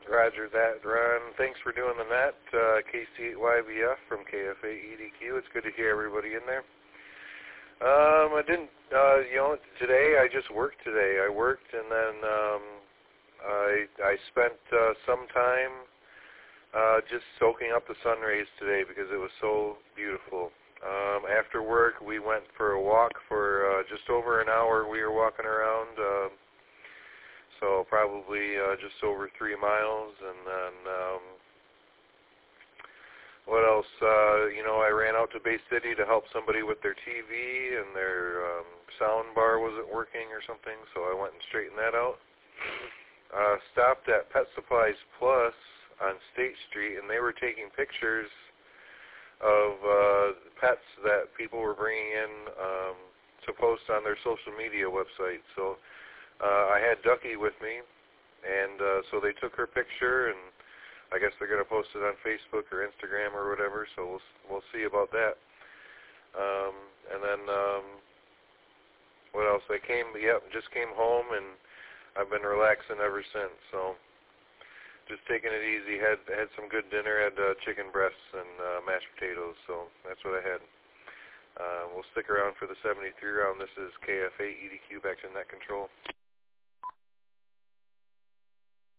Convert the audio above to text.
Roger that, Ron. Thanks for doing the net. KC8YBF from KFA-EDQ. It's good to hear everybody in there. I didn't, today I just worked today. I worked and then I spent some time just soaking up the sun rays today because it was so beautiful. After work, we went for a walk for just over an hour. We were walking around, so probably just over 3 miles, and then what else? I ran out to Bay City to help somebody with their TV, and their sound bar wasn't working or something, so I went and straightened that out. Stopped at Pet Supplies Plus on State Street, and they were taking pictures of pets that people were bringing in to post on their social media website. So I had Ducky with me, and so they took her picture, and I guess they're going to post it on Facebook or Instagram or whatever, so we'll see about that. And then what else? Just came home, and I've been relaxing ever since, so just taking it easy. Had some good dinner, had chicken breasts and mashed potatoes, so that's what I had. We'll stick around for the 73 round. This is KFA-EDQ, back to net control.